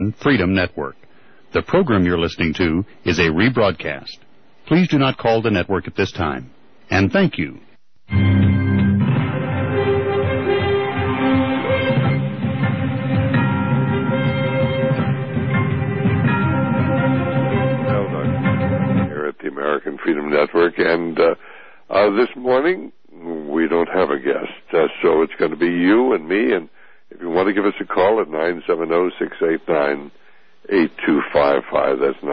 Freedom Network. The program you're listening to is a rebroadcast. Please do not call the network at this time. And thank you. Here at the American Freedom Network, and this morning we don't have a guest, so it's going to be you and me, and if you want to give us a call at 970-689-8255, that's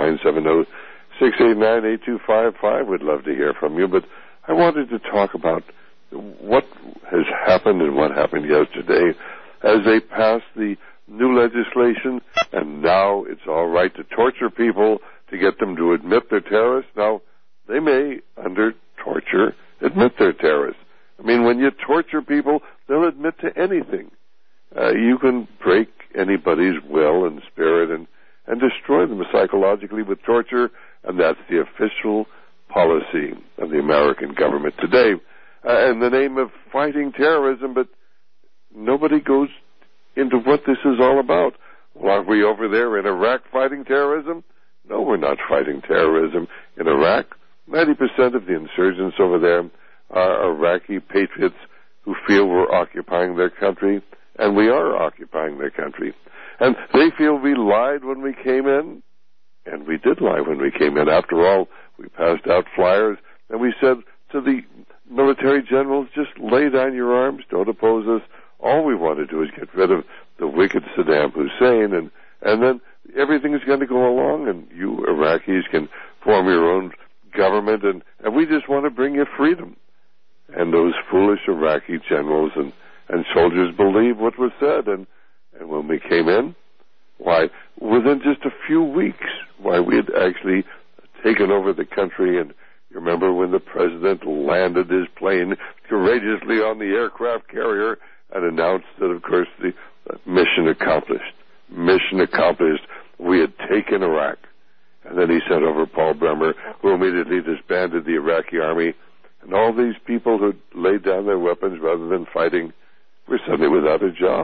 970-689-8255. We'd love to hear from you, but I wanted to talk about what has happened and what happened yesterday as they passed the new legislation, and now it's all right to torture people to get them to admit they're terrorists. Now, they may, under torture, admit they're terrorists. I mean, when you torture people, they'll admit to anything. You can break anybody's will and spirit and destroy them psychologically with torture, and that's the official policy of the American government today in the name of fighting terrorism, but nobody goes into what this is all about. Well, are we over there in Iraq fighting terrorism? No, we're not fighting terrorism in Iraq. 90% of the insurgents over there are Iraqi patriots who feel we're occupying their country, and we are occupying their country. And they feel we lied when we came in, and we did lie when we came in. After all, we passed out flyers, and we said to the military generals, just lay down your arms, don't oppose us. All we want to do is get rid of the wicked Saddam Hussein, and then everything's going to go along, and you Iraqis can form your own government, and we just want to bring you freedom. And those foolish Iraqi generals and soldiers believed what was said, and when we came in, why, within just a few weeks, why, we had actually taken over the country. And you remember when the president landed his plane courageously on the aircraft carrier and announced that, of course, the mission accomplished. Mission accomplished. We had taken Iraq. And then he sent over Paul Bremer, who immediately disbanded the Iraqi army. And all these people who laid down their weapons rather than fighting were suddenly without a job.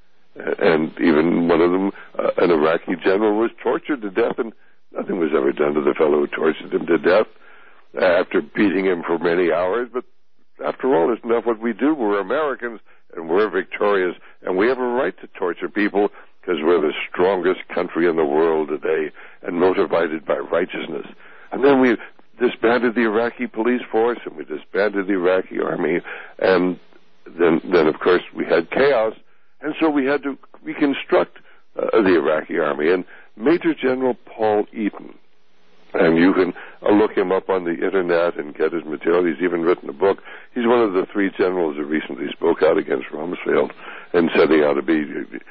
And even one of them, an Iraqi general, was tortured to death, and nothing was ever done to the fellow who tortured him to death after beating him for many hours. But after all, isn't that what we do? We're Americans, and we're victorious, and we have a right to torture people because we're the strongest country in the world today and motivated by righteousness. And then we disbanded the Iraqi police force, and we disbanded the Iraqi army, and then of course, we had chaos, and so we had to reconstruct the Iraqi army. And Major General Paul Eaton, and you can look him up on the internet and get his material. He's even written a book. He's one of the three generals who recently spoke out against Rumsfeld and said he ought to be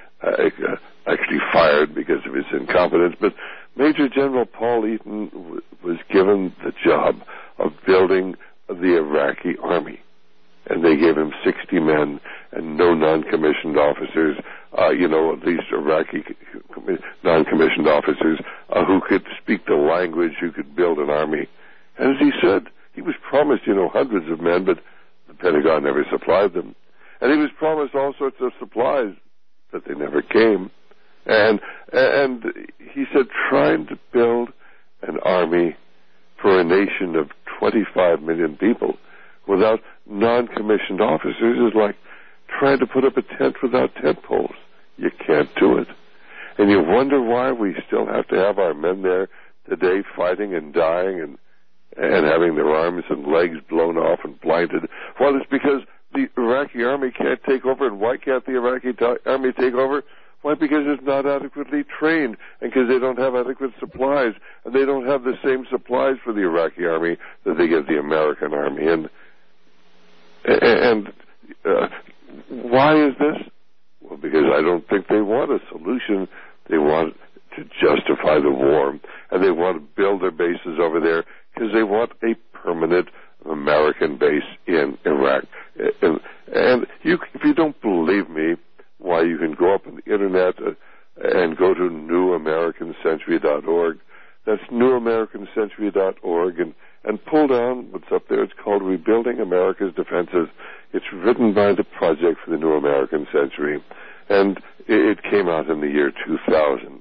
actually fired because of his incompetence. But Major General Paul Eaton was given the job of building the Iraqi army. And they gave him 60 men and no non-commissioned officers, at least Iraqi non-commissioned officers who could speak the language, who could build an army. And as he said, he was promised, hundreds of men, but the Pentagon never supplied them. And he was promised all sorts of supplies, but they never came. And he said, trying to build an army for a nation of 25 million people without non-commissioned officers is like trying to put up a tent without tent poles. You can't do it. And you wonder why we still have to have our men there today fighting and dying and having their arms and legs blown off and blinded. Well, it's because the Iraqi army can't take over. And why can't the Iraqi army take over? Why? Because it's not adequately trained, and because they don't have adequate supplies, and they don't have the same supplies for the Iraqi army that they give the American army. And why is this? Well, because I don't think they want a solution. They want to justify the war, and they want to build their bases over there because they want a permanent American base in Iraq. And if you don't believe me, why, you can go up on the internet and go to newamericancentury.org. That's newamericancentury.org, and pull down what's up there. It's called Rebuilding America's Defenses. It's written by the Project for the New American Century, and it came out in the year 2000.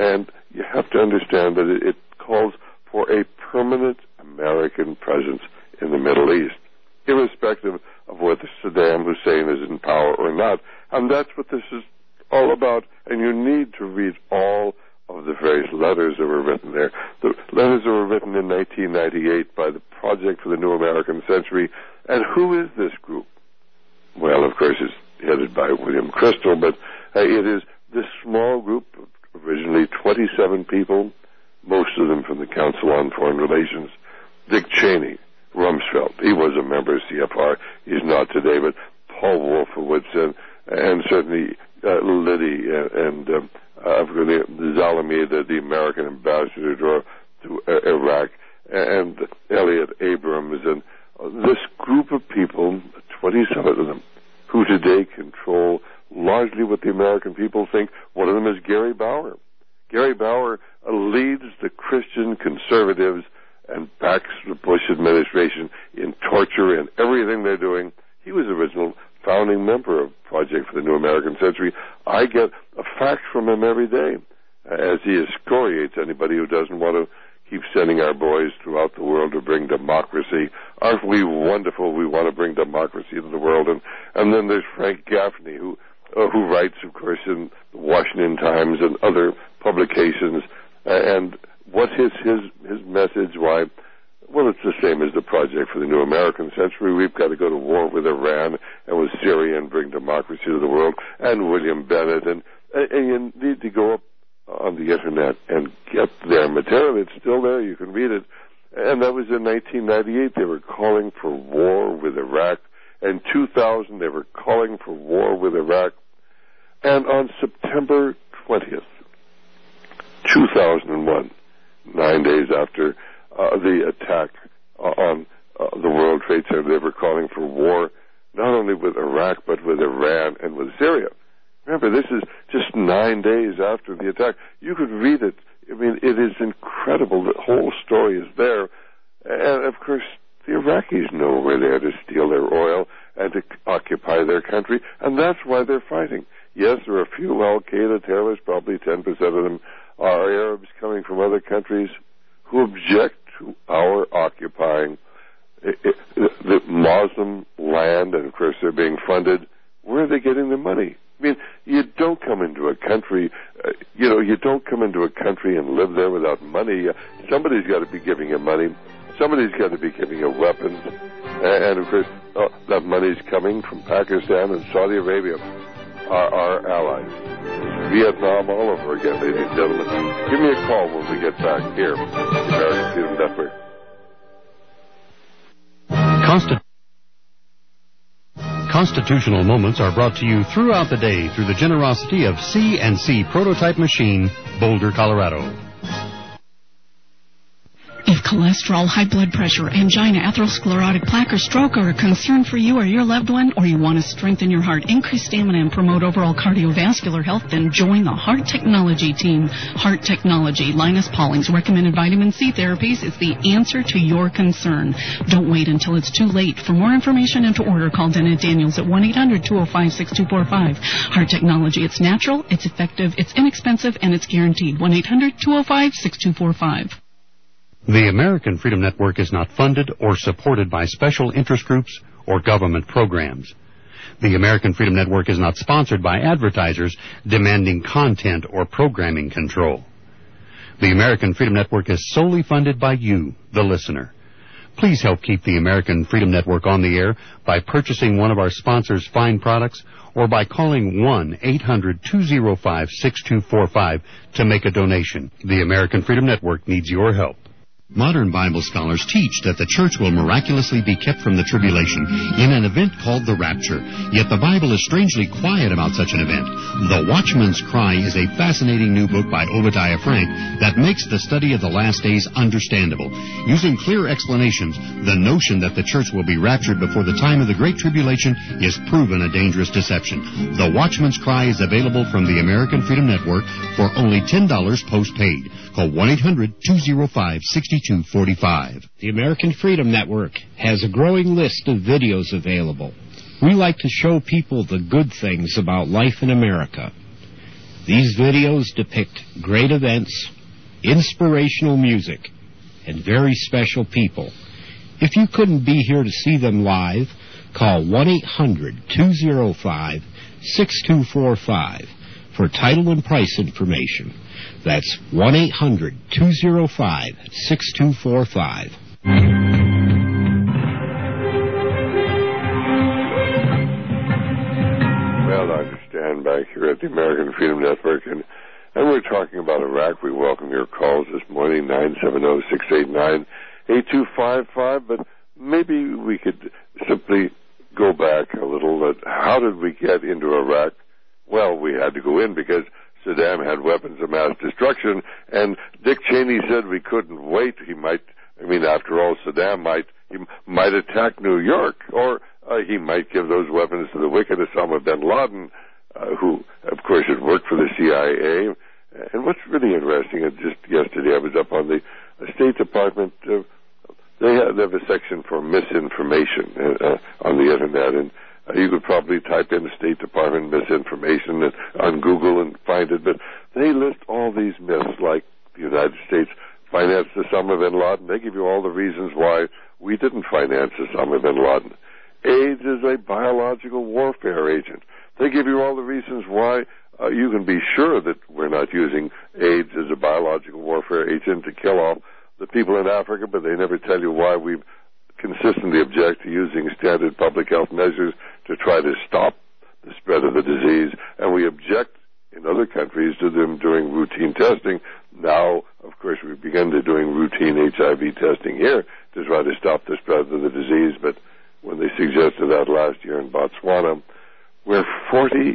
And you have to understand that it calls for a permanent American presence in the Middle East, irrespective of whether Saddam Hussein is in power or not. And that's what this is all about. And you need to read all of the various letters that were written there. The letters that were written in 1998 by the Project for the New American Century. And who is this group? Well, of course, it's headed by William Crystal, but it is this small group of originally 27 people, most of them from the Council on Foreign Relations. Dick Cheney, Rumsfeld, he was a member of CFR. He's not today, but Paul Wolfowitz and certainly Liddy and Zalameda, the American ambassador to Iraq, and Elliot Abrams, and this group of people, 27 of them, who today control largely what the American people think. One of them is Gary Bauer. Gary Bauer leads the Christian conservatives and backs the Bush administration in torture and everything they're doing. He was the original founding member of Project for the New American Century. I get a fax from him every day as he excoriates anybody who doesn't want to keep sending our boys throughout the world to bring democracy. Aren't we wonderful? We want to bring democracy to the world. And then there's Frank Gaffney, who writes, of course, in the Washington Times and other publications. And what is his message? Why? Well, it's the same as the Project for the New American Century. We've got to go to war with Iran and with Syria and bring democracy to the world. And William Bennett. And you need to go up on the Internet and get their material. It's still there. You can read it. And that was in 1998. They were calling for war with Iraq. In 2000, they were calling for war with Iraq. And on September 20th, 2001, 9 days after the attack on the World Trade Center, they were calling for war not only with Iraq, but with Iran and with Syria. Remember, this is just 9 days after the attack. You could read it. I mean, it is incredible. The whole story is there. And, of course, the Iraqis know we're there to steal their oil and to occupy their country, and that's why they're fighting. Yes, there are a few Al-Qaeda terrorists, probably 10% of them are Arabs coming from other countries who object to our occupying the Muslim land, and, of course, they're being funded. Where are they getting the money? I mean, you don't come into a country, you don't come into a country and live there without money. Somebody's got to be giving you money. Somebody's got to be giving you weapons. And of course, that money's coming from Pakistan and Saudi Arabia, our allies. Vietnam all over again, ladies and gentlemen. Give me a call when we get back here, the American Freedom Network. Constitutional Moments are brought to you throughout the day through the generosity of C&C Prototype Machine, Boulder, Colorado. If cholesterol, high blood pressure, angina, atherosclerotic plaque, or stroke are a concern for you or your loved one, or you want to strengthen your heart, increase stamina, and promote overall cardiovascular health, then join the Heart Technology team. Heart Technology, Linus Pauling's recommended vitamin C therapies is the answer to your concern. Don't wait until it's too late. For more information and to order, call Dennett Daniels at 1-800-205-6245. Heart Technology, it's natural, it's effective, it's inexpensive, and it's guaranteed. 1-800-205-6245. The American Freedom Network is not funded or supported by special interest groups or government programs. The American Freedom Network is not sponsored by advertisers demanding content or programming control. The American Freedom Network is solely funded by you, the listener. Please help keep the American Freedom Network on the air by purchasing one of our sponsors' fine products or by calling 1-800-205-6245 to make a donation. The American Freedom Network needs your help. Modern Bible scholars teach that the church will miraculously be kept from the tribulation in an event called the rapture. Yet the Bible is strangely quiet about such an event. The Watchman's Cry is a fascinating new book by Obadiah Frank that makes the study of the last days understandable. Using clear explanations, the notion that the church will be raptured before the time of the Great Tribulation is proven a dangerous deception. The Watchman's Cry is available from the American Freedom Network for only $10 postpaid. Call 1-800-205-6245. The American Freedom Network has a growing list of videos available. We like to show people the good things about life in America. These videos depict great events, inspirational music, and very special people. If you couldn't be here to see them live, call 1-800-205-6245 for title and price information. That's 1-800-205-6245. Well, I understand back here at the American Freedom Network, and we're talking about Iraq. We welcome your calls this morning, 970-689-8255, but maybe we could simply go back a little. How did we get into Iraq? Well, we had to go in because Saddam had weapons of mass destruction, and Dick Cheney said we couldn't wait. After all, Saddam might attack New York, or he might give those weapons to the wicked Osama bin Laden, who, of course, had worked for the CIA. And what's really interesting, just yesterday I was up on the State Department. They have a section for misinformation on the Internet, and you could probably type in State Department misinformation on Google and find it, but they list all these myths, like the United States financed Osama bin Laden. They give you all the reasons why we didn't finance Osama bin Laden. AIDS is a biological warfare agent. They give you all the reasons why you can be sure that we're not using AIDS as a biological warfare agent to kill off the people in Africa, but they never tell you why we've consistently object to using standard public health measures to try to stop the spread of the disease, and we object in other countries to them doing routine testing. Now, of course, we've begun to doing routine HIV testing here to try to stop the spread of the disease, but when they suggested that last year in Botswana, where 46%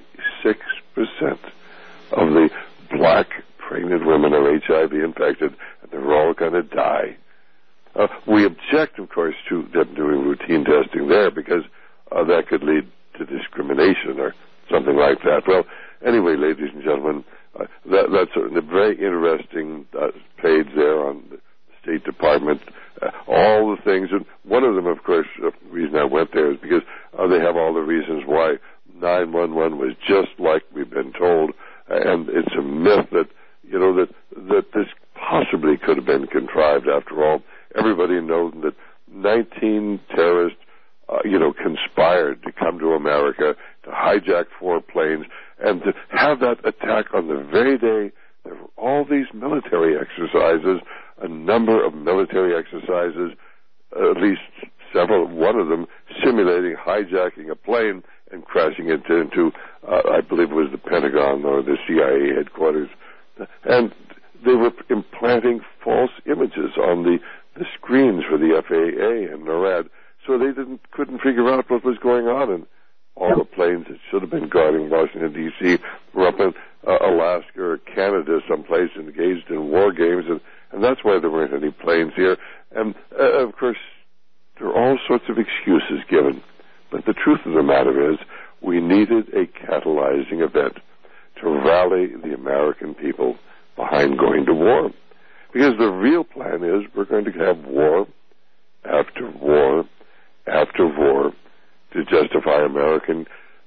of the black pregnant women are HIV infected, and they're all going to die. We object, of course, to them doing routine testing there because that could lead to discrimination or something like that. Well, anyway, ladies and gentlemen, that's a very interesting page there on the State Department. All the things, and one of them, of course, the reason I went there is because they have all the reasons why 911 was just like we've been told, and it's a myth that that this possibly could have been contrived. After all, everybody knows that 19 terrorists, conspired to come to America, to hijack 4 planes, and to have that attack on the very day there were all these military exercises, a number of military exercises, at least several, one of them simulating hijacking a plane and crashing it into I believe it was the Pentagon or the CIA headquarters. And they were implanting false images on the screens for the FAA and NORAD, so they couldn't figure out what was going on. And all the planes that should have been guarding Washington, D.C. were up in Alaska or Canada someplace engaged in war games, and that's why there weren't any planes here. And, of course, there are all sorts of excuses given. But the truth of the matter is we needed a catalyzing event to rally the American people behind going to war. Because the real plan is we're going to have war after war after war to justify American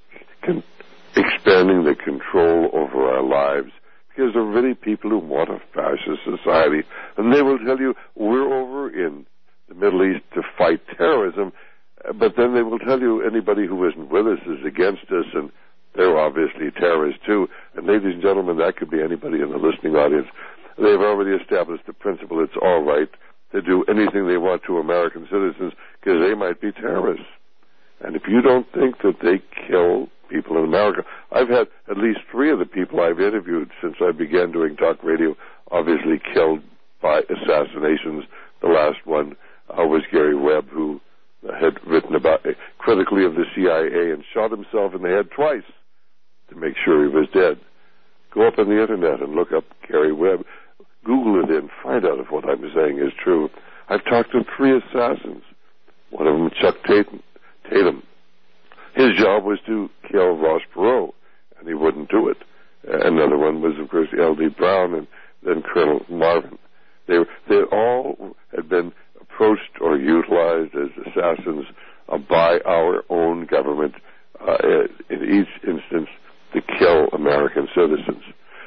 expanding the control over our lives. Because there are really people who want a fascist society, and they will tell you we're over in the Middle East to fight terrorism, but then they will tell you anybody who isn't with us is against us, and they're obviously terrorists too. And ladies and gentlemen, that could be anybody in the listening audience. They've already established the principle it's all right to do anything they want to American citizens because they might be terrorists. And if you don't think that they kill people in America, I've had at least 3 of the people I've interviewed since I began doing talk radio obviously killed by assassinations. The last one was Gary Webb, who had written about critically of the CIA and shot himself in the head twice to make sure he was dead. Go up on the Internet and look up Gary Webb. Google it and find out if what I'm saying is true. I've talked to 3 assassins. One of them, Chuck Tatum. His job was to kill Ross Perot, and he wouldn't do it. Another one was, of course, L.D. Brown and then Colonel Marvin. They all had been approached or utilized as assassins by our own government in each instance to kill American citizens.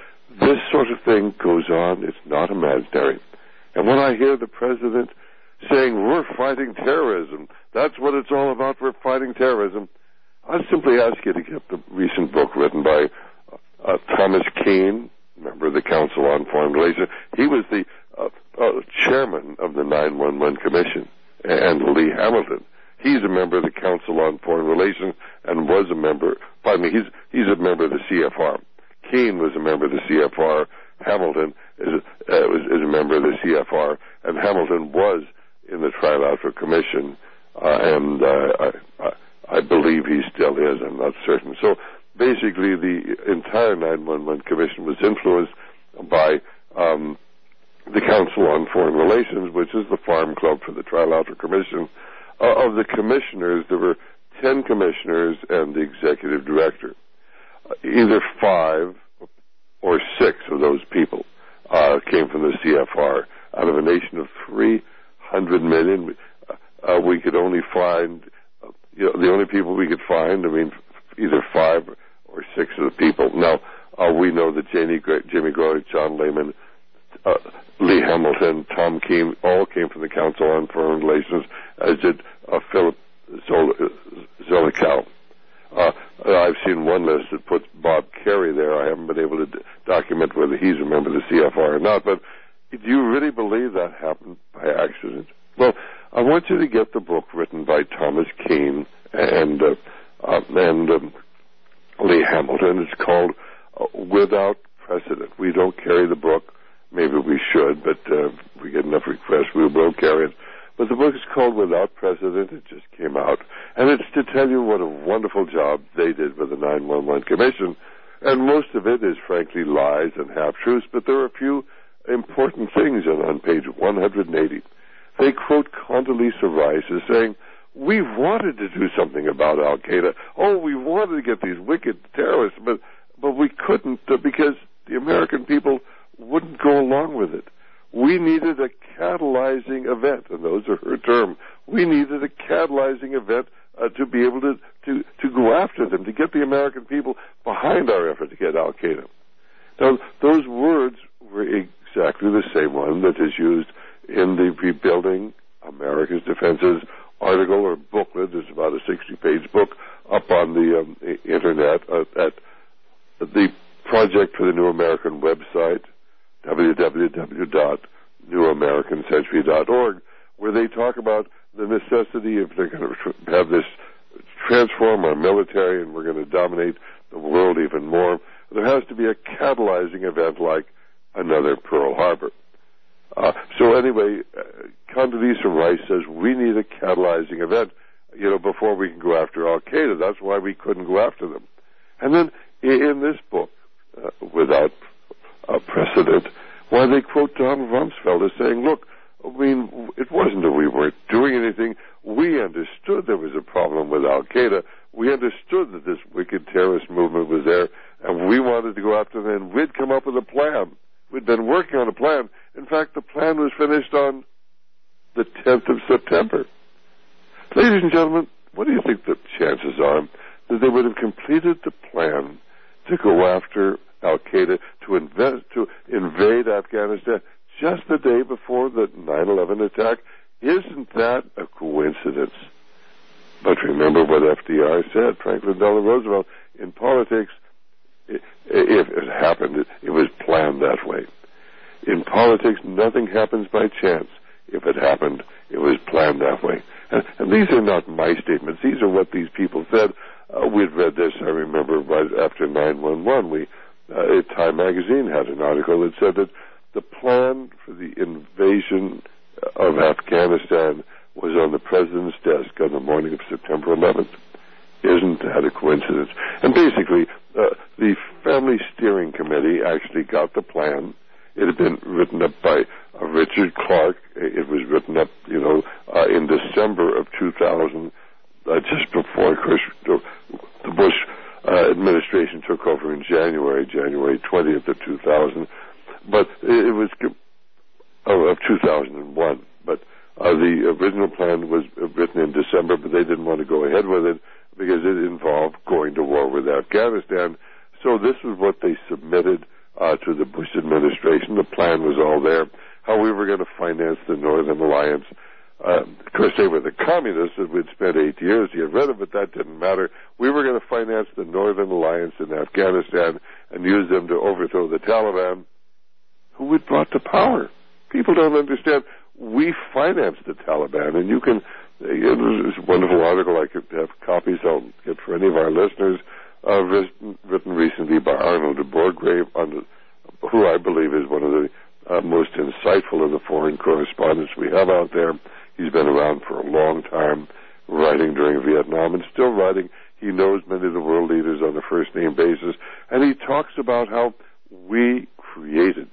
on. It's not imaginary. And when I hear the president saying, we're fighting terrorism, that's what it's all about, we're fighting terrorism, I simply ask you to get the recent book written by Thomas Keane, member of the Council on Foreign Relations. He was the chairman of the 911 Commission, and Lee Hamilton. He's a member of the Council on Foreign Relations and was a member, he's a member of the CFR. Keane was a member of the CFR. Hamilton is a member of the CFR, and Hamilton was in the Trilateral Commission, and I believe he still is. I'm not certain. So basically, the entire 911 Commission was influenced by the Council on Foreign Relations, which is the farm club for the Trilateral Commission. Of the commissioners, there were 10 commissioners and the executive director. Either 5 or 6 of those people came from the CFR. Out of a nation of 300 million, we could only find, the only people we could find, either 5 or 6 of the people. Now, we know that Jimmy Groy, John Lehman, Lee Hamilton, Tom Keane, all came from the Council on Foreign Relations, as did Philip Zelikow. I've seen one list that puts Bob Kerrey there. I haven't been able to document whether he's a member of the CFR or not, but do you really believe that happened by accident? Well, I want you to get the book written by Thomas Keane and Lee Hamilton. It's called Without Precedent. We don't carry the book. Maybe we should, but if we get enough requests, we will carry it. But the book is called Without Precedent. It just came out. And it's to tell you what a wonderful job they did with the 911 Commission. And most of it is, frankly, lies and half-truths, but there are a few important things on page 180. They quote Condoleezza Rice as saying, we wanted to do something about Al-Qaeda. Oh, we wanted to get these wicked terrorists, but we couldn't because the American people wouldn't go along with it. We needed a catalyzing event, and those are her term. We needed a catalyzing event to be able to go after them, to get the American people behind our effort to get Al-Qaeda. Now, those words were exactly the same one that is used in the Rebuilding America's Defenses article or booklet. It's about a 60-page book up on the internet at the Project for the New American website, www.newamericancentury.org, where they talk about the necessity if they're going to have this transform our military and we're going to dominate the world even more, there has to be a catalyzing event like another Pearl Harbor. So anyway, Condoleezza Rice says we need a catalyzing event, before we can go after Al-Qaeda. That's why we couldn't go after them. And then in this book, Without Precedent, why they quote Donald Rumsfeld as saying, look, it wasn't that we weren't doing anything. We understood there was a problem with Al-Qaeda. We understood that this wicked terrorist movement was there, and we wanted to go after them, and we'd come up with a plan. We'd been working on a plan. In fact, the plan was finished on the 10th of September. Ladies and gentlemen, what do you think the chances are that they would have completed the plan to go after Al-Qaeda, to invade Afghanistan just the day before the 9/11 attack? Isn't that a coincidence? But remember what FDR said, Franklin Delano Roosevelt, in politics, if it happened, it was planned that way. In politics, nothing happens by chance. If it happened, it was planned that way. And these are not my statements. These are what these people said. We'd read this, I remember, right after 9/11. Time magazine had an article that said that the plan for the invasion of Afghanistan was on the president's desk on the morning of September 11th. Isn't that a coincidence? And basically, the Family Steering Committee actually got the plan. It had been written up by Richard Clark. It was written up, in December of 2000, just before, of course, the Bush administration took over in January 20th of 2000. But it was of 2001. But the original plan was written in December, but they didn't want to go ahead with it because it involved going to war with Afghanistan. So this is what they submitted to the Bush administration. The plan was all there, how we were going to finance the Northern Alliance. Of course, they were the communists that we'd spent 8 years to get rid of, but that didn't matter. We were going to finance the Northern Alliance in Afghanistan and use them to overthrow the Taliban, who we'd brought to power. People don't understand. We financed the Taliban, and you can, there's a wonderful article I could have copies I'll get for any of our listeners, written recently by Arnold de Borgrave, who I believe is one of the most insightful of the foreign correspondents we have out there. He's been around for a long time, writing during Vietnam and still writing. He knows many of the world leaders on a first-name basis, and he talks about how we created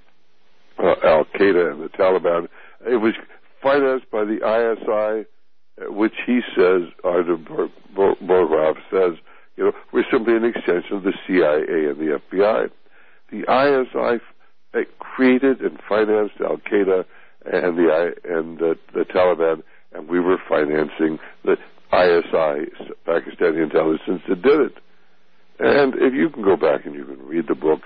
Al-Qaeda and the Taliban. It was financed by the ISI, which he says, Arthur Borgrave says, we're simply an extension of the CIA and the FBI. The ISI created and financed Al-Qaeda and the Taliban, and we were financing the ISI, Pakistani intelligence, that did it. And if you can go back and you can read the books,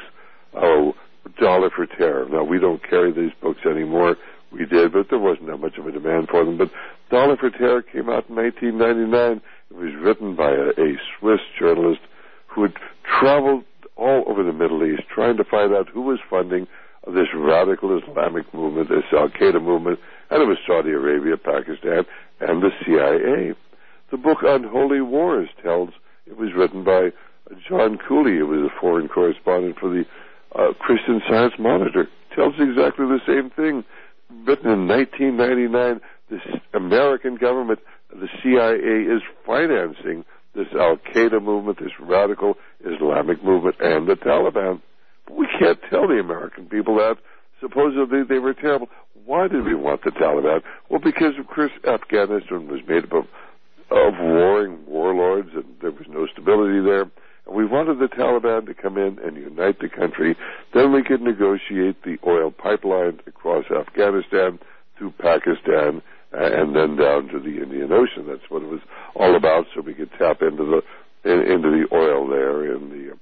Dollar for Terror. Now, we don't carry these books anymore. We did, but there wasn't that much of a demand for them. But Dollar for Terror came out in 1999. It was written by a Swiss journalist who had traveled all over the Middle East trying to find out who was funding this radical Islamic movement, this Al-Qaeda movement, and it was Saudi Arabia, Pakistan, and the CIA. The book Unholy Wars it was written by John Cooley, who was a foreign correspondent for the Christian Science Monitor, tells exactly the same thing. Written in 1999, this American government, the CIA, is financing this Al-Qaeda movement, this radical Islamic movement, and the Taliban. But we can't tell the American people that. Supposedly they were terrible. Why did we want the Taliban? Well, because, of course, Afghanistan was made up of warring warlords, and there was no stability there. And we wanted the Taliban to come in and unite the country. Then we could negotiate the oil pipeline across Afghanistan through Pakistan and then down to the Indian Ocean. That's what it was all about, so we could tap into the oil there in the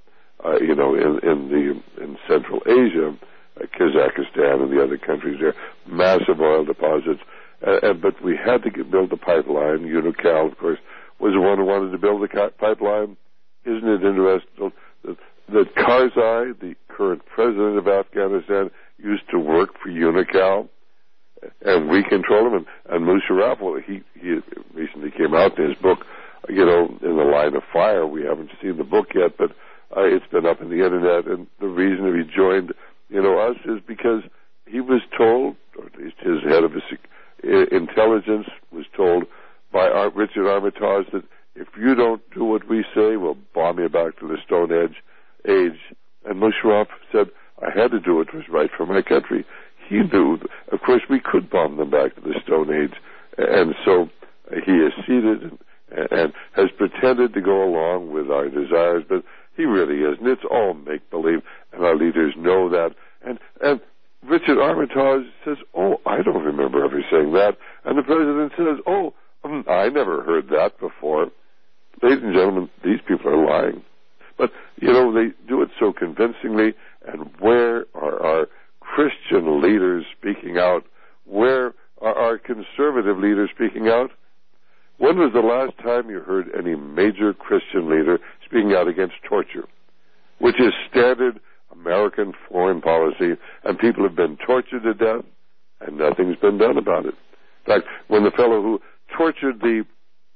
in Central Asia, Kazakhstan and the other countries there, massive oil deposits. But we had to build the pipeline. Unocal, of course, was the one who wanted to build the pipeline. Isn't it interesting that Karzai, the current president of Afghanistan, used to work for Unocal, and we control him? And Musharraf, well, he recently came out in his book, In the Line of Fire. We haven't seen the book yet, but it's been up on the internet. And the reason he joined, us is because he was told, or at least his head of intelligence was told by Richard Armitage that if you don't do what we say, we'll bomb you back to the Stone Age. And Musharraf said, I had to do it. It was right for my country. He knew, of course, we could bomb them back to the Stone Age. And so he acceded and has pretended to go along with our desires, but he really isn't. It's all make-believe, and our leaders know that. And Richard Armitage says, I don't remember ever saying that. And the president says, I never heard that before. Ladies and gentlemen, these people are lying. But, they do it so convincingly. And where are our Christian leaders speaking out? Where are our conservative leaders speaking out? When was the last time you heard any major Christian leader speaking out against torture, which is standard American foreign policy, and people have been tortured to death, and nothing's been done about it? In fact, when the fellow who tortured the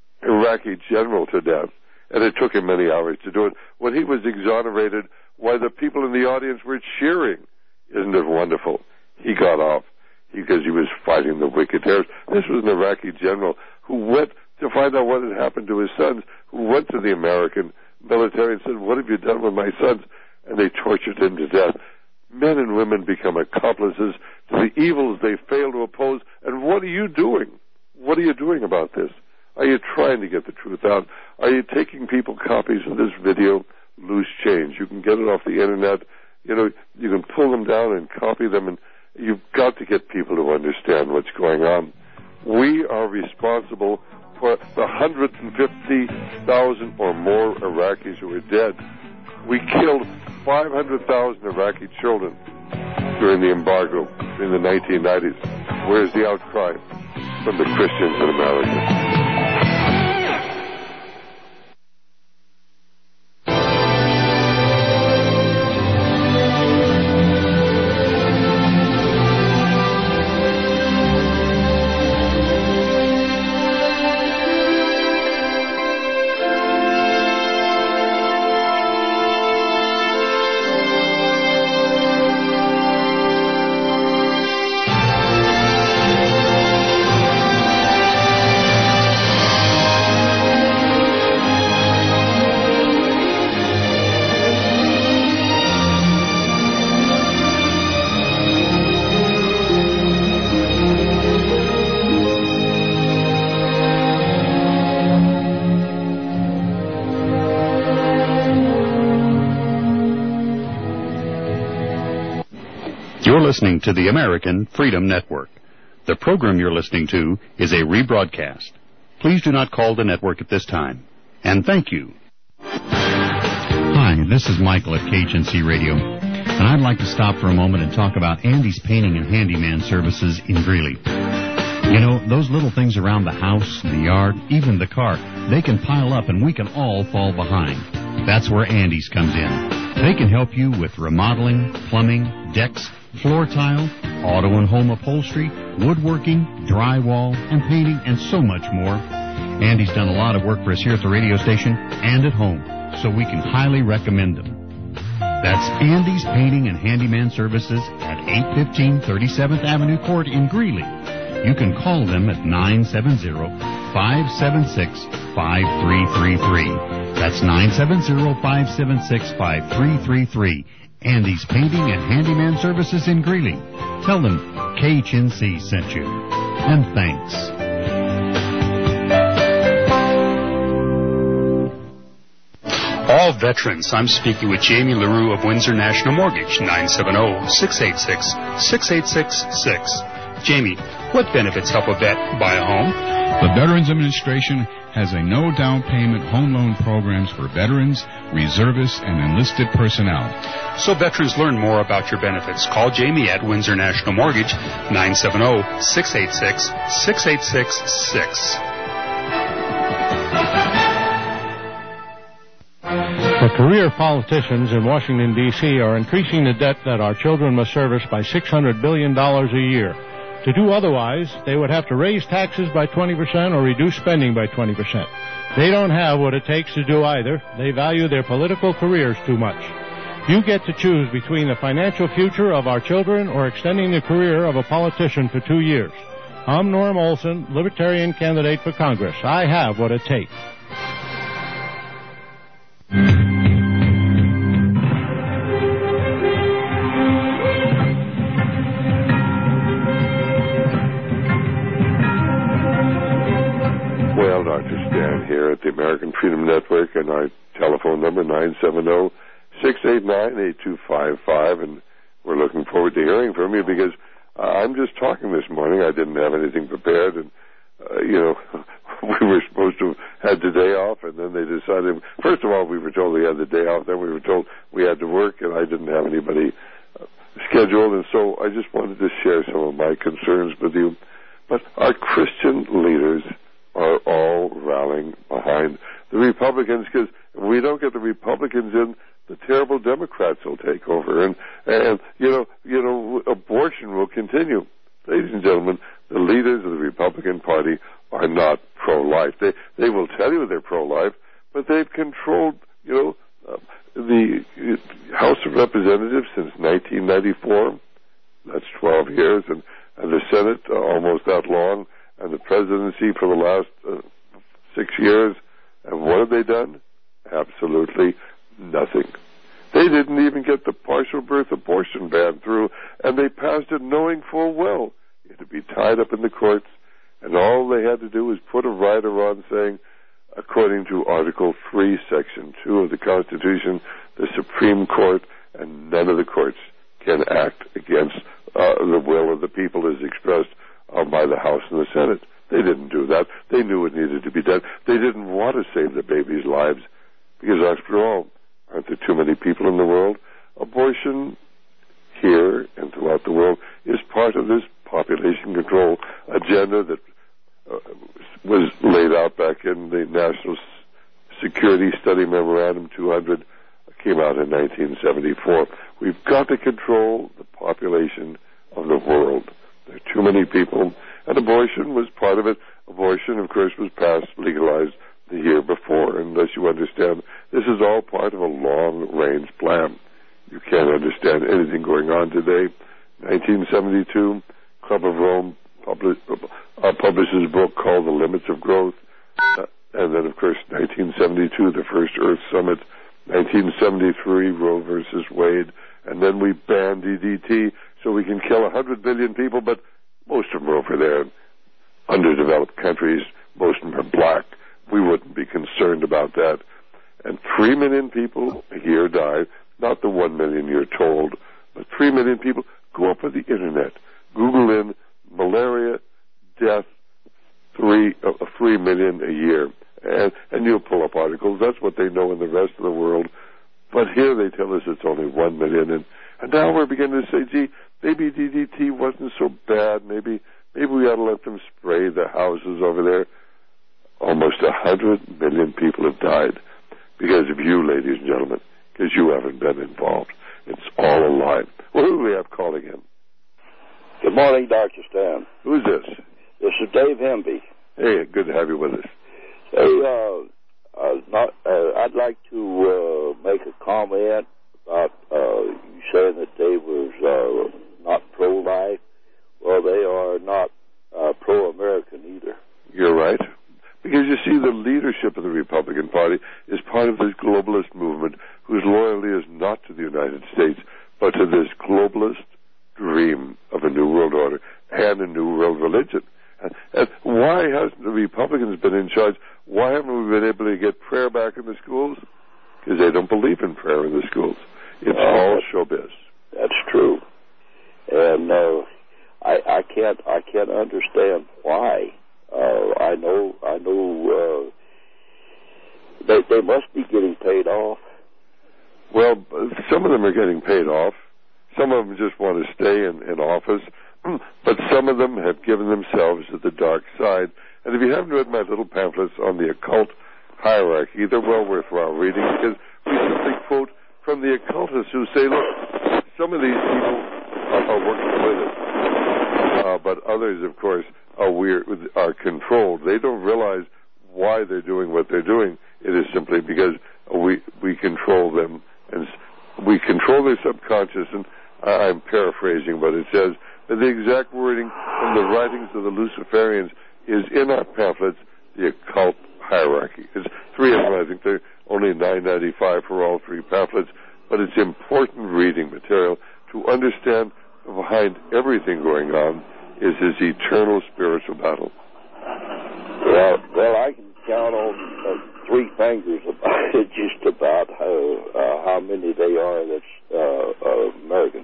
Iraqi general to death, and it took him many hours to do it, when he was exonerated, why, the people in the audience were cheering. Isn't it wonderful? He got off because he was fighting the wicked terrorists. This was an Iraqi general who went to find out what had happened to his sons, who went to the American military and said, what have you done with my sons? And they tortured him to death. Men and women become accomplices to the evils they fail to oppose. And what are you doing? What are you doing about this? Are you trying to get the truth out? Are you taking people copies of this video, Loose Change? You can get it off the internet. You can pull them down and copy them, and you've got to get people to understand what's going on. We are responsible for the 150,000 or more Iraqis who are dead. We killed 500,000 Iraqi children during the embargo in the 1990s. Where's the outcry from the Christians in America? You're listening to the American Freedom Network. The program you're listening to is a rebroadcast. Please do not call the network at this time. And thank you. Hi, this is Michael at KHNC Radio, and I'd like to stop for a moment and talk about Andy's Painting and Handyman Services in Greeley. You know, those little things around the house, the yard, even the car, they can pile up and we can all fall behind. That's where Andy's comes in. They can help you with remodeling, plumbing, decks, floor tile, auto and home upholstery, woodworking, drywall, and painting, and so much more. Andy's done a lot of work for us here at the radio station and at home, so we can highly recommend them. That's Andy's Painting and Handyman Services at 815 37th Avenue Court in Greeley. You can call them at 970-576-5333. That's 970-576-5333. Andy's Painting and Handyman Services in Greeley. Tell them KHNC sent you. And thanks. All veterans, I'm speaking with Jamie LaRue of Windsor National Mortgage, 970-686-6866. Jamie, what benefits help a vet buy a home? The Veterans Administration has a no-down payment home loan programs for veterans, reservists, and enlisted personnel. So veterans learn more about your benefits. Call Jamie at Windsor National Mortgage, 970-686-6866. The career politicians in Washington, D.C. are increasing the debt that our children must service by $600 billion a year. To do otherwise, they would have to raise taxes by 20% or reduce spending by 20%. They don't have what it takes to do either. They value their political careers too much. You get to choose between the financial future of our children or extending the career of a politician for 2 years. I'm Norm Olson, Libertarian candidate for Congress. I have what it takes. Well, Dr. Stan here at the American Freedom Network, and our telephone number 970-689-8255, and we're looking forward to hearing from you because I'm just talking this morning. I didn't have anything prepared, and we were supposed to have had the day off, and then they decided, first of all, we were told we had the day off, then we were told we had to work, and I didn't have anybody scheduled, and so I just wanted to share some of my concerns with you. But our Christian leaders are all rallying behind the Republicans, because if we don't get the Republicans in, the terrible Democrats will take over, and abortion will continue. Ladies and gentlemen, the leaders of the Republican Party are not pro-life. They will tell you they're pro-life, but they've controlled, the House of Representatives since 1994. That's 12 years, and the Senate almost that long, and the presidency for the last 6 years. And what have they done? Absolutely nothing. They didn't even get the partial birth abortion ban through, and they passed it knowing full well it would be tied up in the courts, and all they had to do was put a rider on saying, according to Article 3, Section 2 of the Constitution, the Supreme Court and none of the courts can act against the will of the people as expressed by the House and the Senate. They didn't do that. They knew it needed to be done. They didn't want to save the babies' lives because, after all, Aren't there too many people in the world? Abortion here and throughout the world is part of this population control agenda that was laid out back in the National Security Study Memorandum 200, came out in 1974. We've got to control the population of the world. There are too many people, and abortion was part of it. Abortion, of course, was passed, legalized the year before. Unless you understand, this is all part of a long-range plan. You can't understand anything going on today. 1972, Club of Rome publishes a book called The Limits of Growth. And then, of course, 1972, the first Earth Summit. 1973, Roe versus Wade. And then we banned DDT so we can kill 100 billion people, but most of them are over there in underdeveloped countries. Most of them are black. We wouldn't be concerned about that. And 3 million people a year die. Not the 1 million you're told, but 3 million people. Go up on the internet. Google in malaria death, 3 million a year. And you'll pull up articles. That's what they know in the rest of the world. But here they tell us it's only 1 million. And now we're beginning to say, gee, maybe DDT wasn't so bad. Maybe we ought to let them spray the houses over there. Almost 100 million people have died because of you, ladies and gentlemen, because you haven't been involved. It's all a lie. Well, who do we have calling in? Good morning, Dr. Stan. Who's this? This is Dave Hemby. Hey, good to have you with us. Hey, I'd like to make a comment about you saying that Dave was not pro-life. Well, they are not pro-American either. You're right. Because you see, the leadership of the Republican Party is part of this globalist movement whose loyalty is not to the United States, but to this globalist dream of a new world order and a new world religion. And why hasn't the Republicans been in charge? Why haven't we been able to get prayer back in the schools? Because they don't believe in prayer in the schools. It's all showbiz. That's true. And I can't understand why. I know. They must be getting paid off. Well, some of them are getting paid off. Some of them just want to stay in office. But some of them have given themselves to the dark side. And if you haven't read my little pamphlets on the occult hierarchy, they're well worthwhile reading, because we simply quote from the occultists who say, look, some of these people are working with us, but others, of course, are controlled. They don't realize why they're doing what they're doing. It is simply because we control them, and we control their subconscious. And I'm paraphrasing, but it says that the exact wording from the writings of the Luciferians is in our pamphlets, the occult hierarchy. It's 3 of them. I think they're only $9.95 for all 3 pamphlets, but it's important reading material to understand behind everything going on is this eternal spiritual battle. Well, I can count on 3 fingers just about how many they are that's American.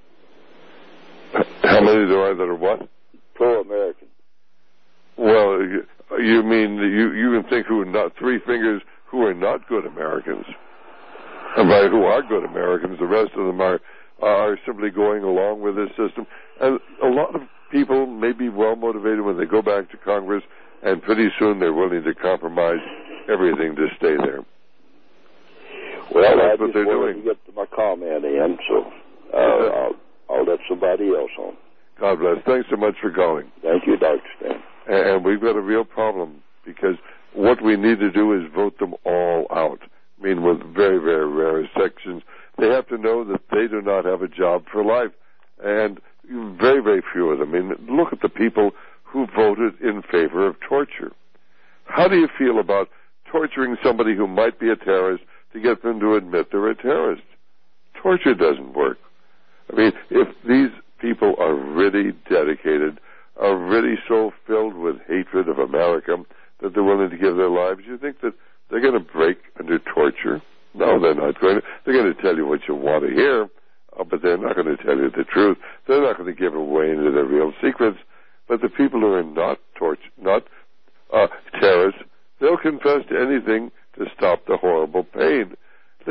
How many there are that are what? Pro-American. Well, you mean you can think who are not 3 fingers who are not good Americans, and by who are good Americans, the rest of them are simply going along with this system. And a lot of people may be well motivated when they go back to Congress, and pretty soon they're willing to compromise everything to stay there. Well, that's what they're doing. To get my comment in, so I'll let somebody else on. God bless. Thanks so much for calling. Thank you, Dr. Stan. And we've got a real problem, because what we need to do is vote them all out. I mean, with very, very rare sections. They have to know that they do not have a job for life. And very, very few of them. I mean, look at the people who voted in favor of torture. How do you feel about torturing somebody who might be a terrorist to get them to admit they're a terrorist? Torture doesn't work. I mean, if these people are really dedicated, are really so filled with hatred of America that they're willing to give their lives, you think that they're going to break under torture? No, they're not going to. They're going to tell you what you want to hear, but they're not going to tell you the truth. They're not going to give away into their real secrets. But the people who are not terrorists, they'll confess to anything to stop the horrible pain. They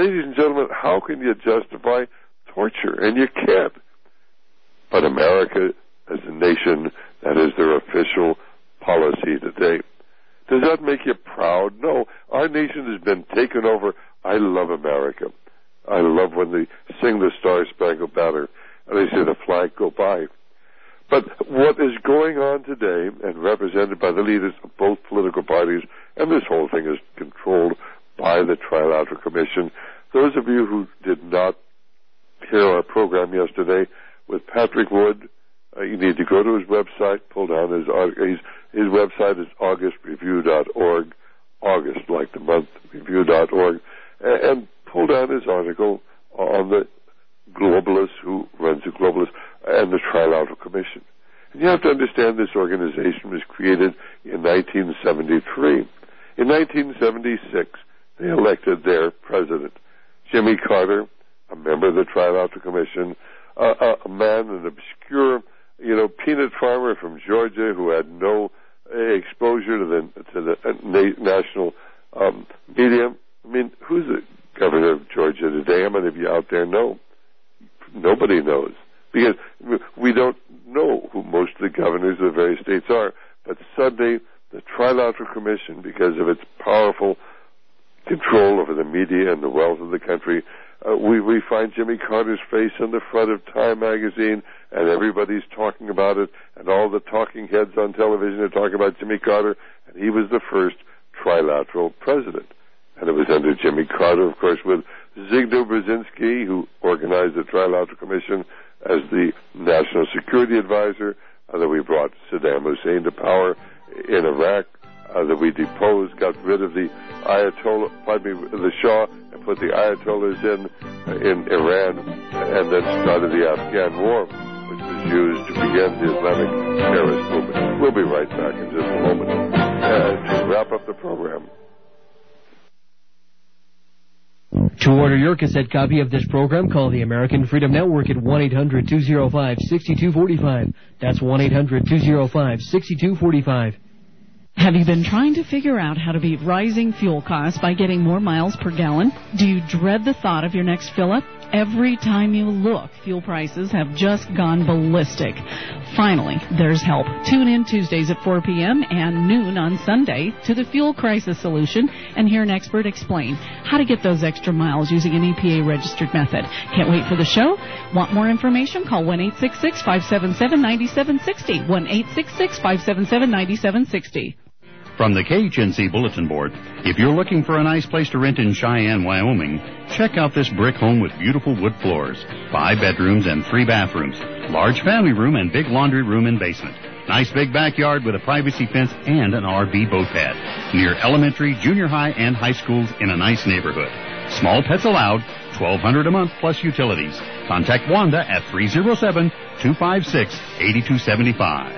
Ladies and gentlemen, how can you justify torture? And you can't. But America, as a nation, that is their official policy today. Does that make you proud? No. Our nation has been taken over. I love America. I love when they sing the Star-Spangled Banner and they see the flag go by. But what is going on today, and represented by the leaders of both political parties, and this whole thing is controlled by the Trilateral Commission. Those of you who did not hear our program yesterday with Patrick Wood, you need to go to his website, pull down his website is augustreview.org, August, like the month, review.org, and pull down his article on the globalist who runs the globalist and the Trilateral Commission. And you have to understand this organization was created in 1973. In 1976, they elected their president, Jimmy Carter, a member of the Trilateral Commission, a man, an obscure, peanut farmer from Georgia who had no exposure to the national media. I mean, who's the governor of Georgia today? How many of you out there know? Nobody knows, because we don't know who most of the governors of the various states are. But suddenly, the Trilateral Commission, because of its powerful control over the media and the wealth of the country, we find Jimmy Carter's face on the front of Time magazine, and everybody's talking about it, and all the talking heads on television are talking about Jimmy Carter, and he was the first trilateral president. And it was under Jimmy Carter, of course, with Zbigniew Brzezinski, who organized the Trilateral Commission, as the National Security Advisor, that we brought Saddam Hussein to power in Iraq, that we deposed, got rid of the Shah, and put the Ayatollahs in Iran, and then started the Afghan War, which was used to begin the Islamic terrorist movement. We'll be right back in just a moment to wrap up the program. To order your cassette copy of this program, call the American Freedom Network at 1-800-205-6245. That's 1-800-205-6245. Have you been trying to figure out how to beat rising fuel costs by getting more miles per gallon? Do you dread the thought of your next fill-up? Every time you look, fuel prices have just gone ballistic. Finally, there's help. Tune in Tuesdays at 4 p.m. and noon on Sunday to the Fuel Crisis Solution and hear an expert explain how to get those extra miles using an EPA-registered method. Can't wait for the show? Want more information? Call 1-866-577-9760. 1-866-577-9760. From the KHNC Bulletin Board, if you're looking for a nice place to rent in Cheyenne, Wyoming, check out this brick home with beautiful wood floors, 5 bedrooms and 3 bathrooms, large family room and big laundry room and basement, nice big backyard with a privacy fence and an RV boat pad, near elementary, junior high, and high schools in a nice neighborhood. Small pets allowed, $1,200 a month plus utilities. Contact Wanda at 307-256-8275.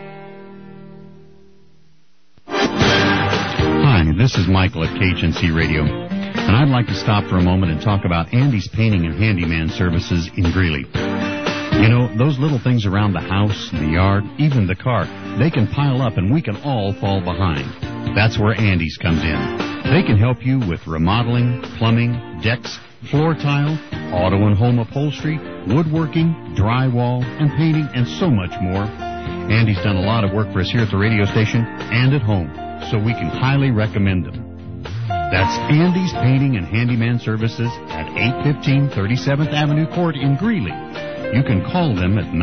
Hi, this is Michael at KHNC Radio, and I'd like to stop for a moment and talk about Andy's Painting and Handyman Services in Greeley. You know, those little things around the house, the yard, even the car, they can pile up and we can all fall behind. That's where Andy's comes in. They can help you with remodeling, plumbing, decks, floor tile, auto and home upholstery, woodworking, drywall, and painting, and so much more. Andy's done a lot of work for us here at the radio station and at home, so we can highly recommend them. That's Andy's Painting and Handyman Services at 815 37th Avenue Court in Greeley. You can call them at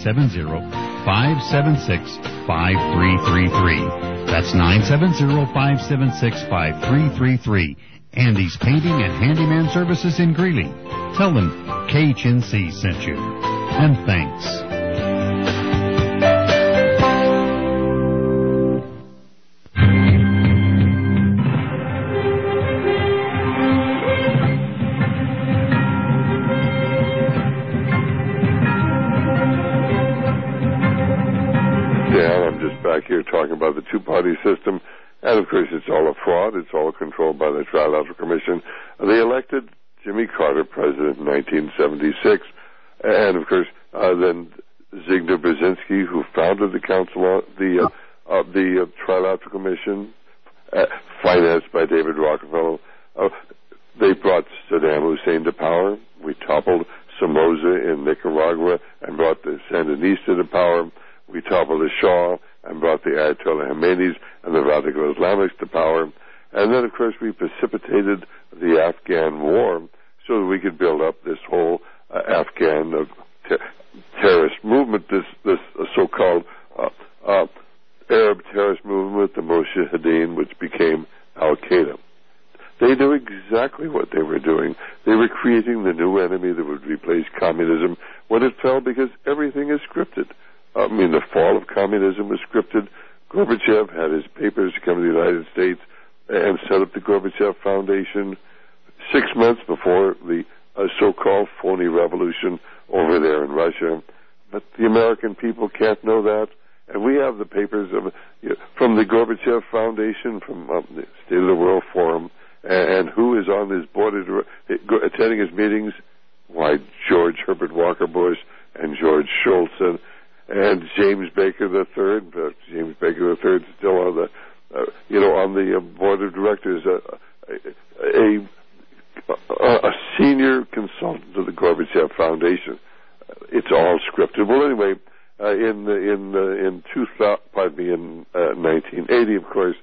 970-576-5333. That's 970-576-5333. Andy's Painting and Handyman Services in Greeley. Tell them KHNC sent you. And thanks. Here talking about the two-party system, and of course it's all a fraud. It's all controlled by the Trilateral Commission. They elected Jimmy Carter president in 1976, and of course then Zbigniew Brzezinski, who founded the council, the Trilateral Commission, financed by David Rockefeller, They brought Saddam Hussein to power. We toppled Somoza in Nicaragua and brought the Sandinista to power. We toppled the Shah and brought the Ayatollah Khomeinis and the radical Islamics to power. And then, of course, we precipitated the Afghan war so that we could build up this whole Afghan terrorist movement, this so-called Arab terrorist movement, the Mujahideen, which became Al-Qaeda. They knew exactly what they were doing. They were creating the new enemy that would replace communism when it fell, because everything is scripted. I mean, the fall of communism was scripted. Gorbachev had his papers to come to the United States and set up the Gorbachev Foundation 6 months before the so-called phony revolution over there in Russia. But the American people can't know that. And we have the papers of, from the Gorbachev Foundation, from the State of the World Forum, and who is on his board, attending his meetings? Why, George Herbert Walker Bush and George Shultz and James Baker III. James Baker III is still on the, on the board of directors, a senior consultant of the Gorbachev Foundation. It's all scripted. Well, anyway, in 1980, of course,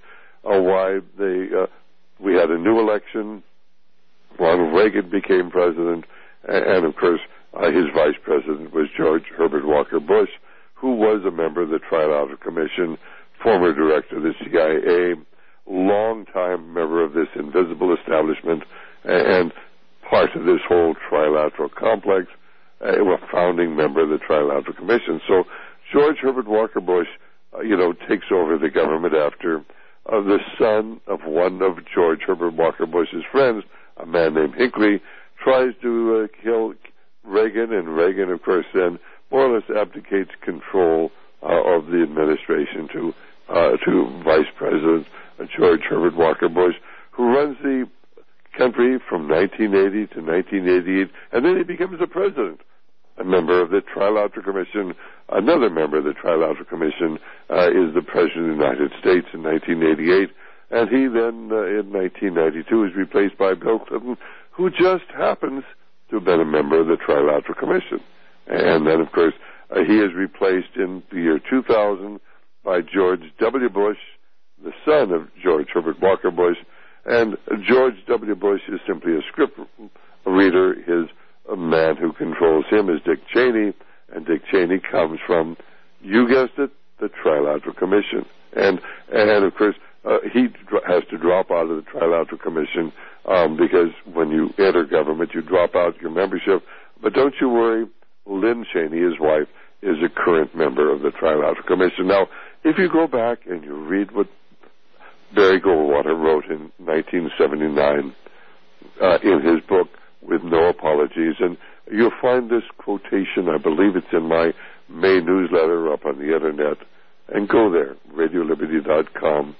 we had a new election. Ronald Reagan became president, and of course, his vice president was George Herbert Walker Bush, who was a member of the Trilateral Commission, former director of the CIA, longtime member of this invisible establishment, and part of this whole trilateral complex, a founding member of the Trilateral Commission. So George Herbert Walker Bush, takes over the government after the son of one of George Herbert Walker Bush's friends, a man named Hinckley, tries to kill Reagan, and Reagan, of course, then more or less abdicates control of the administration to Vice President George Herbert Walker Bush, who runs the country from 1980 to 1988, and then he becomes the president. A member of the Trilateral Commission, another member of the Trilateral Commission is the President of the United States in 1988, and he then, in 1992, is replaced by Bill Clinton, who just happens to have been a member of the Trilateral Commission. And then, of course, he is replaced in the year 2000 by George W. Bush, the son of George Herbert Walker Bush, and George W. Bush is simply a script reader. A man who controls him is Dick Cheney, and Dick Cheney comes from, you guessed it, the Trilateral Commission. And of course, he has to drop out of the Trilateral Commission because when you enter government, you drop out your membership. But don't you worry, Lynn Cheney, his wife, is a current member of the Trilateral Commission. Now, if you go back and you read what Barry Goldwater wrote in 1979 in his book, With No Apologies, and you'll find this quotation, I believe it's in my May newsletter up on the internet, and go there, RadioLiberty.com,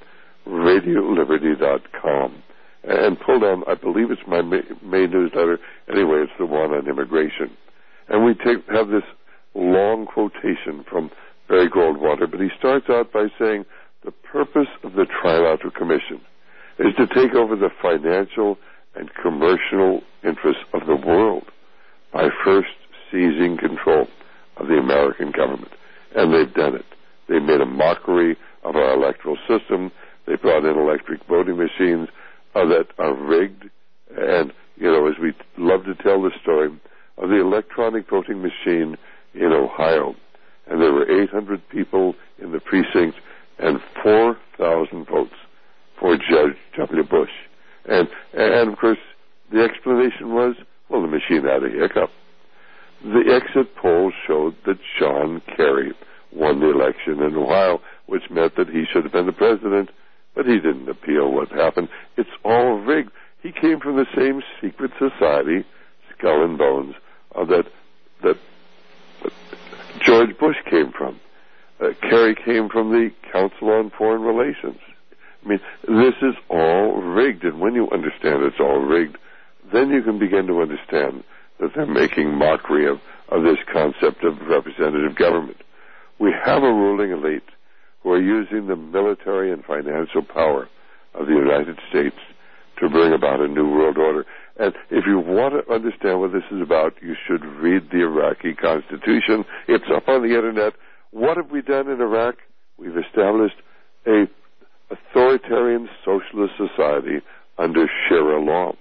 and pull down, I believe it's my May newsletter, anyway, it's the one on immigration. And we have this long quotation from Barry Goldwater, but he starts out by saying, the purpose of the Trilateral Commission is to take over the financial and commercial interests of the world by first seizing control of the American government. And they've done it. They made a mockery of our electoral system. They brought in electric voting machines that are rigged. And, as we love to tell the story of the electronic voting machine in Ohio. And there were 800 people in the precinct and 4,000 votes for Judge W. Bush. And of course, the explanation was, well, the machine had a hiccup. The exit polls showed that John Kerry won the election in Ohio, which meant that he should have been the president, but he didn't appeal what happened. It's all rigged. He came from the same secret society, Skull and Bones, that George Bush came from. Kerry came from the Council on Foreign Relations. I mean, this is all rigged, and when you understand it's all rigged, then you can begin to understand that they're making mockery of this concept of representative government. We have a ruling elite who are using the military and financial power of the United States to bring about a new world order. And if you want to understand what this is about, you should read the Iraqi Constitution. It's up on the Internet. What have we done in Iraq? We've established a authoritarian socialist society under Sharia law.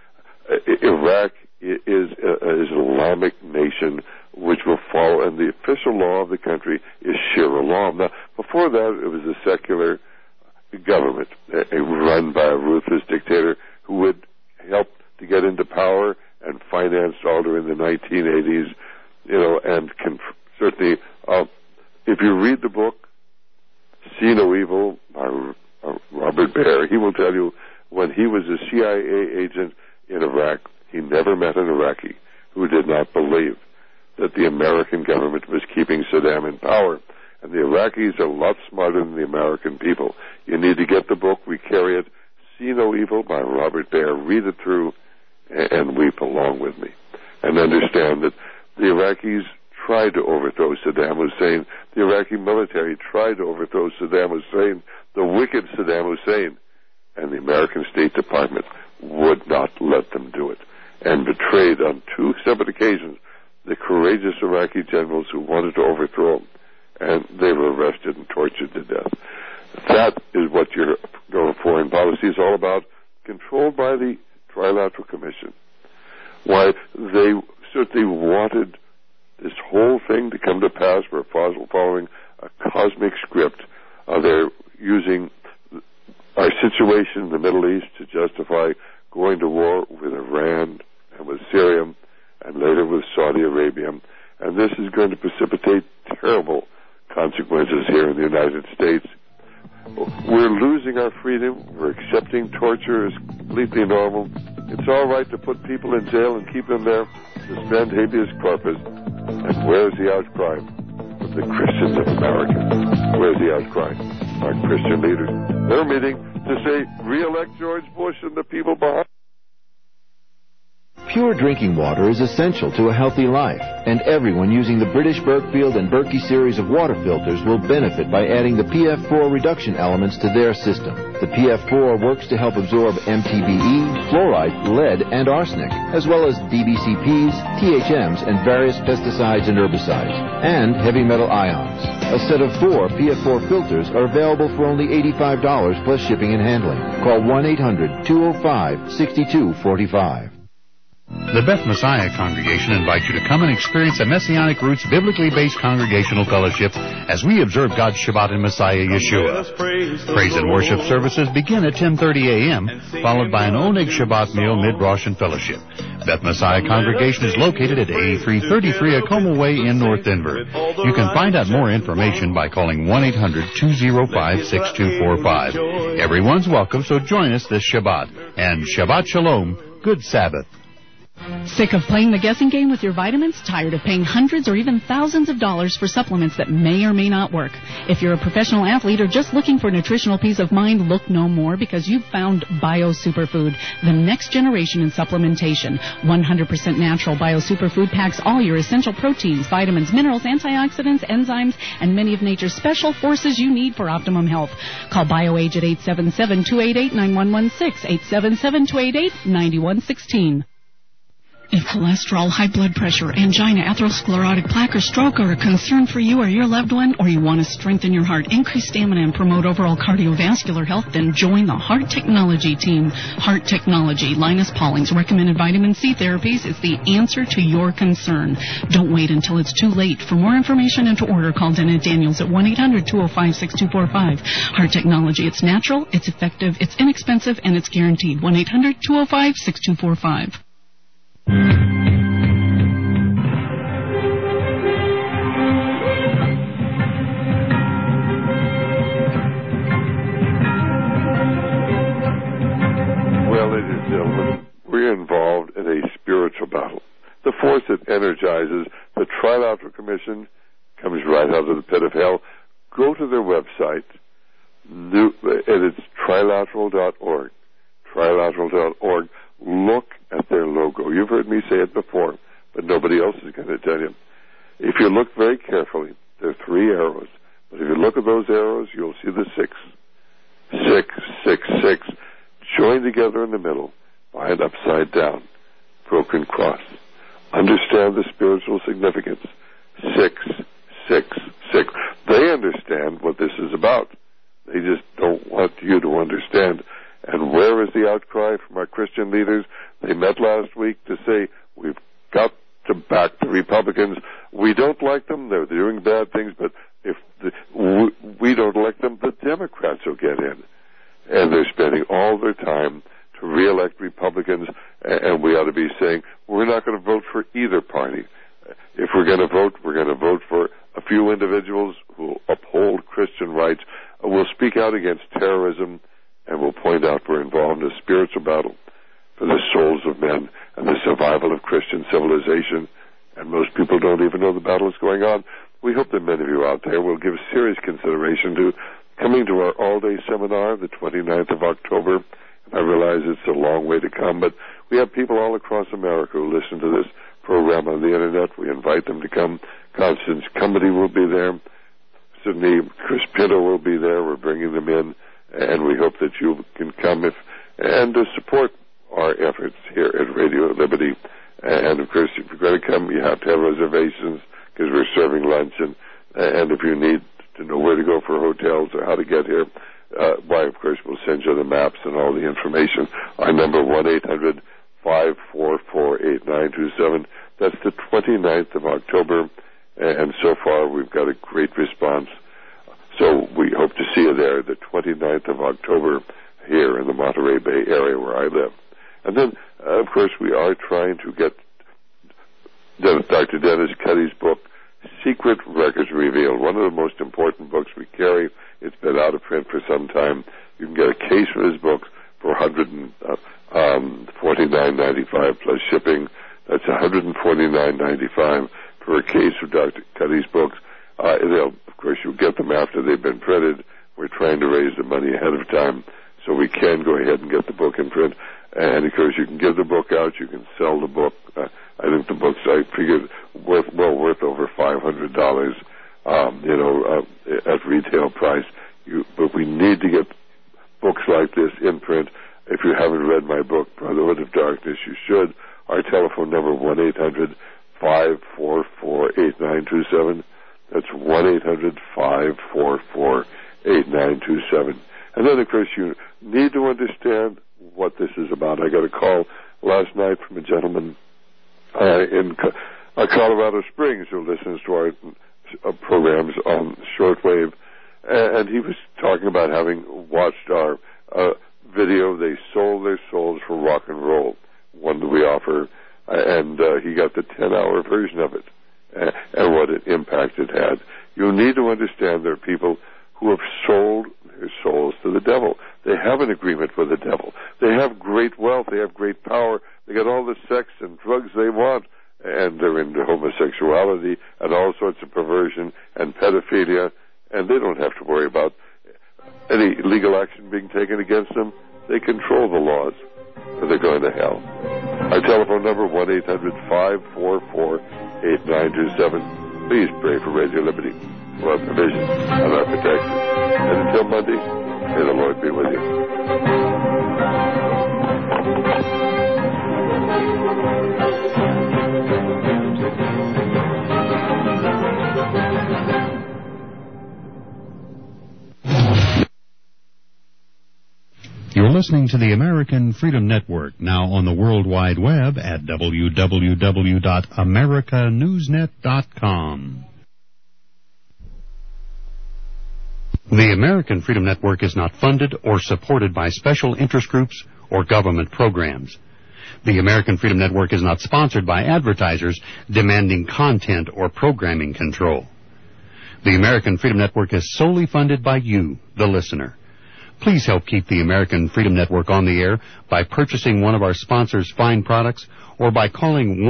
Iraq is an Islamic nation which will follow, and the official law of the country is Sharia law. Now, before that, it was a secular government run by a ruthless dictator who would help to get into power and financed all during the 1980s, and certainly, if you read the book, See No Evil by Robert Baer, he will tell you when he was a CIA agent in Iraq, he never met an Iraqi who did not believe that the American government was keeping Saddam in power. And the Iraqis are a lot smarter than the American people. You need to get the book. We carry it. See No Evil by Robert Baer. Read it through and weep along with me. And understand that the Iraqis tried to overthrow Saddam Hussein. The Iraqi military tried to overthrow Saddam Hussein, the wicked Saddam Hussein. And the American State Department would not let them do it, and betrayed on 2 separate occasions the courageous Iraqi generals who wanted to overthrow him, and they were arrested and tortured to death. That is what your foreign policy is all about, controlled by the Trilateral Commission. Why, they certainly wanted this whole thing to come to pass. We're following a cosmic script. They're using our situation in the Middle East to justify going to war with Iran and with Syria and later with Saudi Arabia. And this is going to precipitate terrible consequences here in the United States. We're losing our freedom. We're accepting torture as completely normal. It's all right to put people in jail and keep them there, suspend habeas corpus. And where's the outcry from the Christians of America? Where's the outcry? Our Christian leaders. They're meeting to say, re-elect George Bush and the people behind. Pure drinking water is essential to a healthy life, and everyone using the British Berkfield and Berkey series of water filters will benefit by adding the PF4 reduction elements to their system. The PF4 works to help absorb MTBE, fluoride, lead, and arsenic, as well as DBCPs, THMs, and various pesticides and herbicides, and heavy metal ions. A set of 4 PF4 filters are available for only $85 plus shipping and handling. Call 1-800-205-6245. The Beth Messiah Congregation invites you to come and experience a Messianic Roots biblically based congregational fellowship as we observe God's Shabbat in Messiah Yeshua. Praise and worship services begin at 10:30 a.m., followed by an Oneg Shabbat meal mid-Rosh and fellowship. Beth Messiah Congregation is located at 8333 Acoma Way in North Denver. You can find out more information by calling 1-800-205-6245. Everyone's welcome, so join us this Shabbat. And Shabbat Shalom, good Sabbath. Sick of playing the guessing game with your vitamins? Tired of paying hundreds or even thousands of dollars for supplements that may or may not work? If you're a professional athlete or just looking for nutritional peace of mind, look no more, because you've found Bio Superfood, the next generation in supplementation. 100% natural Bio Superfood packs all your essential proteins, vitamins, minerals, antioxidants, enzymes, and many of nature's special forces you need for optimum health. Call BioAge at 877-288-9116, 877-288-9116. If cholesterol, high blood pressure, angina, atherosclerotic plaque, or stroke are a concern for you or your loved one, or you want to strengthen your heart, increase stamina, and promote overall cardiovascular health, then join the Heart Technology team. Heart Technology, Linus Pauling's recommended vitamin C therapies, is the answer to your concern. Don't wait until it's too late. For more information and to order, call Dennett Daniels at 1-800-205-6245. Heart Technology, it's natural, it's effective, it's inexpensive, and it's guaranteed. 1-800-205-6245. Well, ladies and gentlemen, we're involved in a spiritual battle. The force that energizes the Trilateral Commission comes right out of the pit of hell. Go to their website, and it's trilateral.org. Trilateral.org. Look at their logo. You've heard me say it before, but nobody else is going to tell you. If you look very carefully, there are 3 arrows. But if you look at those arrows, you'll see the 6. 666. Join join together in the middle by an upside down, broken cross. Understand the spiritual significance. 666. They understand what this is about. They just don't want you to understand. And where is the outcry from our Christian leaders? They met last week to say, we've got to back the Republicans. We don't like them. They're doing bad things, but if we don't elect them, the Democrats will get in. And they're spending all their time to re-elect Republicans, and we ought to be saying, we're not going to vote for either party. If we're going to vote, we're going to vote for a few individuals who will uphold Christian rights, will speak out against terrorism, and will point out we're involved in a spiritual battle for the souls of men and the survival of Christian civilization. And most people don't even know the battle is going on. We hope that many of you out there will give serious consideration to coming to our all-day seminar, the 29th of October. I realize it's a long way to come, but we have people all across America who listen to this program on the Internet. We invite them to come. Constance Cumberty will be there. Certainly, Chris Pinto will be there. We're bringing them in, and we hope that you can come and support our efforts here at Radio Liberty. And, of course, if you're going to come, you have to have reservations because we're serving lunch. And if you need to know where to go for hotels or how to get here, why, of course, we'll send you the maps and all the information. Our number, 1-800-544-8927. That's the 29th of October. And so far, we've got a great response. So we hope to see you there the 29th of October here in the Monterey Bay area where I live. And then, of course, we are trying to get Dr. Dennis Cuddy's book, Secret Records Revealed, one of the most important books we carry. It's been out of print for some time. You can get a case of his books for $149.95 plus shipping. That's $149.95 for a case of Dr. Cuddy's books. Of course, you'll get them after they've been printed. We're trying to raise the money ahead of time so we can go ahead and get the book in print. And, of course, you can give the book out. You can sell the book. I think the book's, I figured, worth over $500, at retail price. But we need to get books like this in print. If you haven't read my book, Brotherhood of Darkness, you should. Our telephone number, 1-800-544-8927. That's 1-800-544-8927. And then, of course, you need to understand what this is about. I got a call last night from a gentleman in Colorado Springs who listens to our programs on shortwave, and he was talking about having watched our video, They Sold Their Souls for Rock and Roll, one that we offer, and he got the 10-hour version of it and what an impact it had. You need to understand there are people who have sold their souls to the devil. They have an agreement with the devil. They have great wealth. They have great power. They got all the sex and drugs they want, and they're into homosexuality and all sorts of perversion and pedophilia, and they don't have to worry about any legal action being taken against them. They control the laws, or they're going to hell. Our telephone number, 1-800-544-8927. Please pray for Radio Liberty, for our provision and our protection. And until Monday, may the Lord be with you. You're listening to the American Freedom Network, now on the World Wide Web at www.americanewsnet.com. The American Freedom Network is not funded or supported by special interest groups or government programs. The American Freedom Network is not sponsored by advertisers demanding content or programming control. The American Freedom Network is solely funded by you, the listener. Please help keep the American Freedom Network on the air by purchasing one of our sponsors' fine products or by calling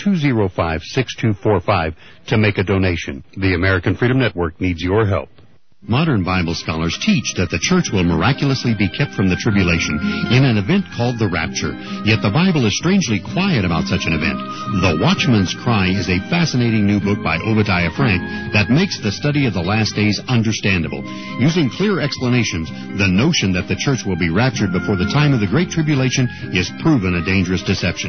1-800-205-6245 to make a donation. The American Freedom Network needs your help. Modern Bible scholars teach that the church will miraculously be kept from the tribulation in an event called the rapture. Yet the Bible is strangely quiet about such an event. The Watchman's Cry is a fascinating new book by Obadiah Frank that makes the study of the last days understandable. Using clear explanations, the notion that the church will be raptured before the time of the Great Tribulation is proven a dangerous deception.